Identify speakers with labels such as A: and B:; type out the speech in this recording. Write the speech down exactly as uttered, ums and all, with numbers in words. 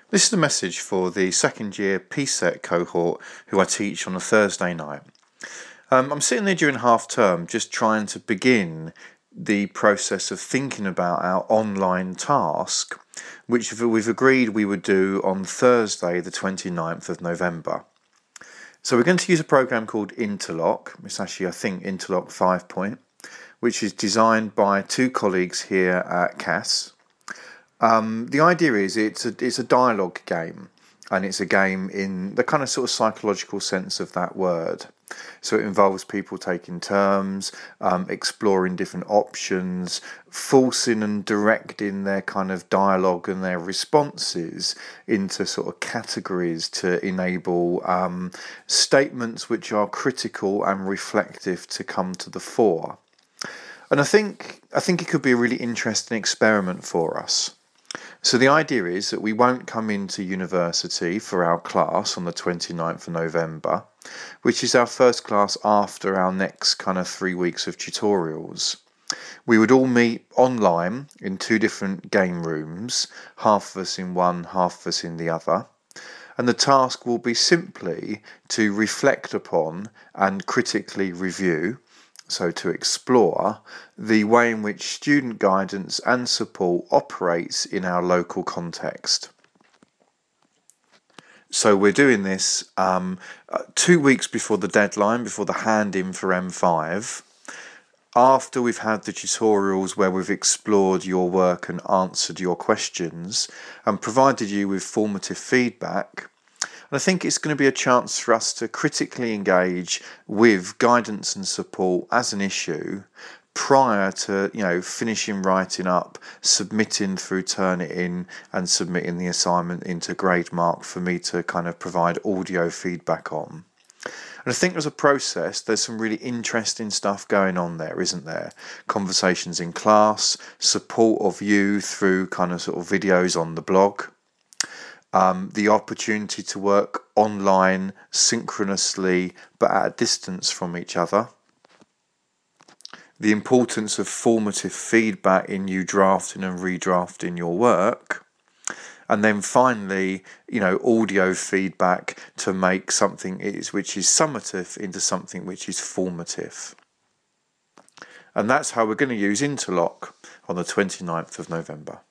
A: This is a message for the second year P SET cohort who I teach on a Thursday night. Um, I'm sitting there during half term just trying to begin the process of thinking about our online task, which we've agreed we would do on Thursday the twenty-ninth of November. So we're going to use a program called Interlock. It's actually, I think, Interlock five point, which is designed by two colleagues here at C A S. Um, the idea is it's a, it's a dialogue game, and it's a game in the kind of sort of psychological sense of that word. So it involves people taking terms, um, exploring different options, forcing and directing their kind of dialogue and their responses into sort of categories to enable um, statements which are critical and reflective to come to the fore. And I think I think it could be a really interesting experiment for us. So the idea is that we won't come into university for our class on the twenty-ninth of November, which is our first class after our next kind of three weeks of tutorials. We would all meet online in two different game rooms, half of us in one, half of us in the other. And the task will be simply to reflect upon and critically review, so to explore, the way in which student guidance and support operates in our local context. So we're doing this um, two weeks before the deadline, before the hand-in for M five, after we've had the tutorials where we've explored your work and answered your questions and provided you with formative feedback. And I think it's going to be a chance for us to critically engage with guidance and support as an issue prior to, you know, finishing writing up, submitting through Turnitin and submitting the assignment into Grademark for me to kind of provide audio feedback on. And I think as a process, there's some really interesting stuff going on there, isn't there? Conversations in class, support of you through kind of sort of videos on the blog. Um, the opportunity to work online synchronously but at a distance from each other. The importance of formative feedback in you drafting and redrafting your work. And then finally, you know, audio feedback to make something is which is summative into something which is formative. And that's how we're going to use Interlock on the twenty-ninth of November.